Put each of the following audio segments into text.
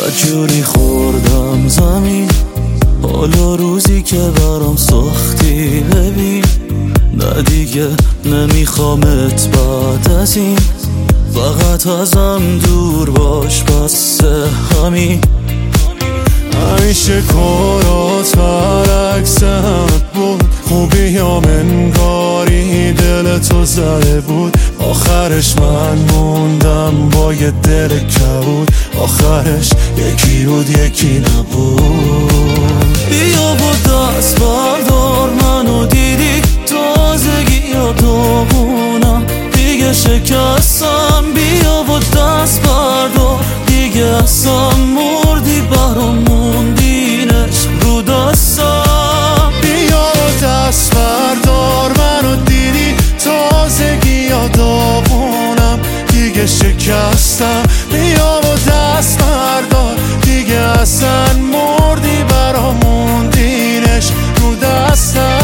بدجوری خوردم زمین، حالا روزی که برام ساختی ببین. نه دیگه نمیخوامت بعد از این، فقط ازم دور باش بس همین. همیشه کارات برعکست بود، خوبیام انگاری دلتو زده بود. آخرش من موندم با یه دل کبود، آخرش یکی بود یکی نبود. بیا با دست بردار منو، دیدی تازگی یادمونم دیگه شکستم. بیا با دست بردار دیگه اصلا مردی برام موندینش رو دستم. بیا با دست بردار منو، دیدی تازگی یادمونم دیگه شکستم. بیا با دست بردار دیگه اصلا مردی برام موندینش رو دستم.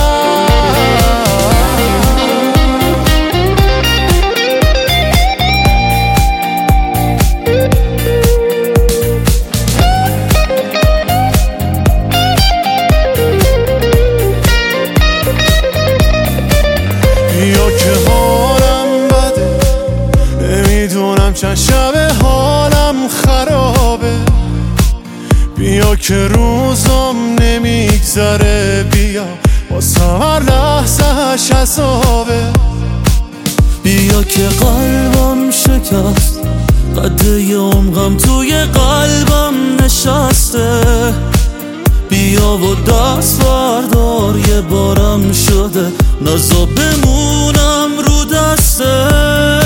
یا که حالم بده، نمیدونم چند شب حالم خرابه. بیا که روزم نمیگذره، بیا واسه هر لحظه‌اش عذابه. بیا که قلبم شکست، قده عمقم توی قلبم نشسته. بیا و دست بردار یه بارم شده، نزا بمونم رو دسته.